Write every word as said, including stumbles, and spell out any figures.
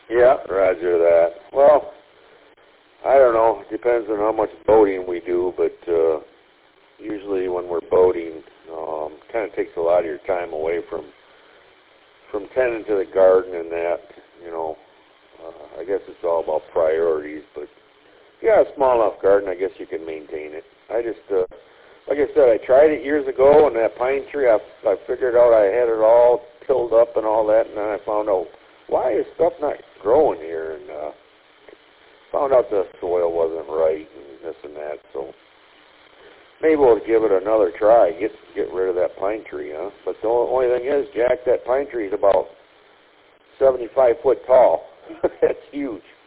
Yeah, roger that. Well, I don't know. It depends on how much boating we do, but uh, usually when we're boating, um, kind of takes a lot of your time away from from tending to the garden and that. You know, uh, I guess it's all about priorities. But if you got a small enough garden, I guess you can maintain it. I just, uh, like I said, I tried it years ago, and that pine tree, I, I figured out I had it all tilled up and all that, and then I found out, why is stuff not growing here? And uh, found out the soil wasn't right and this and that. So maybe we'll give it another try, get get rid of that pine tree, huh? But the only thing is, Jack, that pine tree is about seventy-five foot tall. That's huge.